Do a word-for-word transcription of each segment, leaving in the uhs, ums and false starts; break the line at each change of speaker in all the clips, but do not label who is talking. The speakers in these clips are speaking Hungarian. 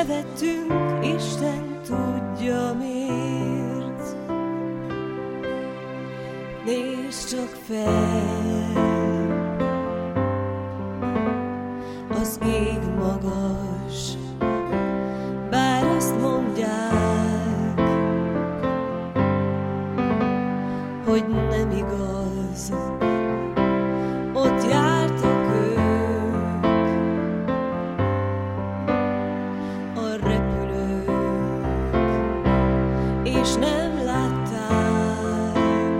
Szenvedtünk, Isten tudja miért. Nézd csak fel, az ég magas, bár azt mondják, hogy nem igaz, ott jártak ők, a repülők, és nem látták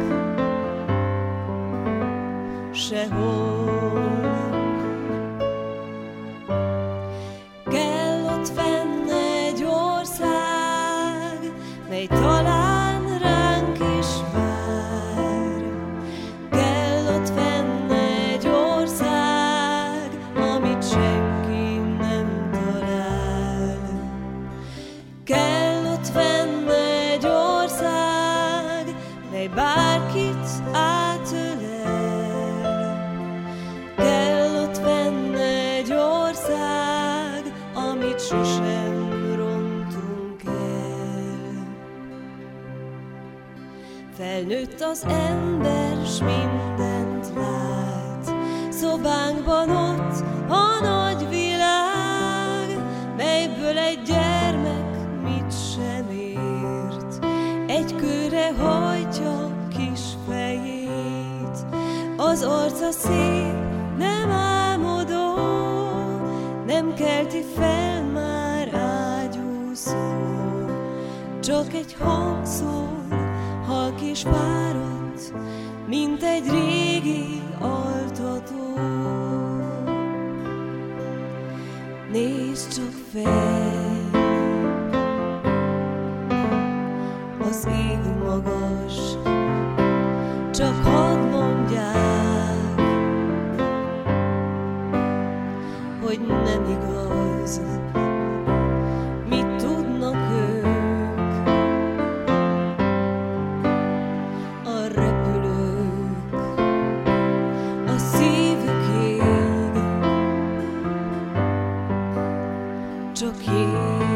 sehol. Kell ott fenn egy ország, mely talán ránk is vár. Kell ott fenn egy ország, amit senki nem talál. Kell ott fenn egy ország, mely bárkit átölel. Kell ott fenn egy ország, amit sosem rontunk el. Felnőtt az ember, s mindent lát, szobánkban ott a nagy világ, melyből egy gyermek mit sem ért. Egy kőre hajtja kis fejét, az arca szép, nem álmodó, nem kelti fel már ágyúszó. Csak egy hang szól, halk és fáradt, mint egy régi altató. Nézd csak fel, az ég magas, csak hadd mondják, hogy nem igaz, mit tudnak ők, a repülők, a szívük ég, csak jég.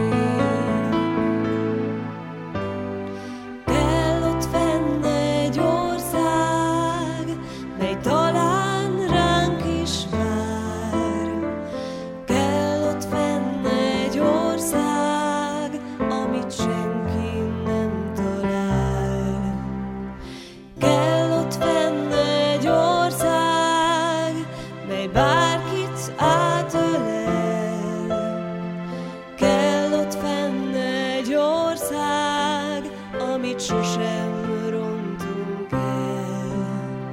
Kell ott fenn egy ország, mely talán ránk is vár. Kell ott fenn egy ország, amit senki nem talál. Kell ott fenn egy ország, mely bárkit átölel. Kell ott fenn egy ország, amit sosem rontunk el.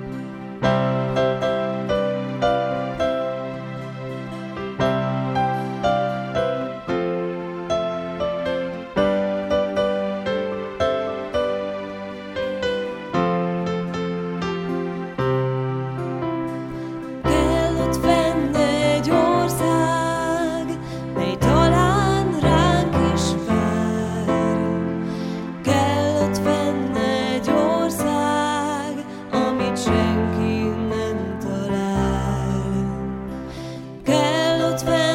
Kell ott fenn egy ország, mely talán ránk is vár. Kell ott fenn egy ország, amit senki nem talál. Kell ott fenn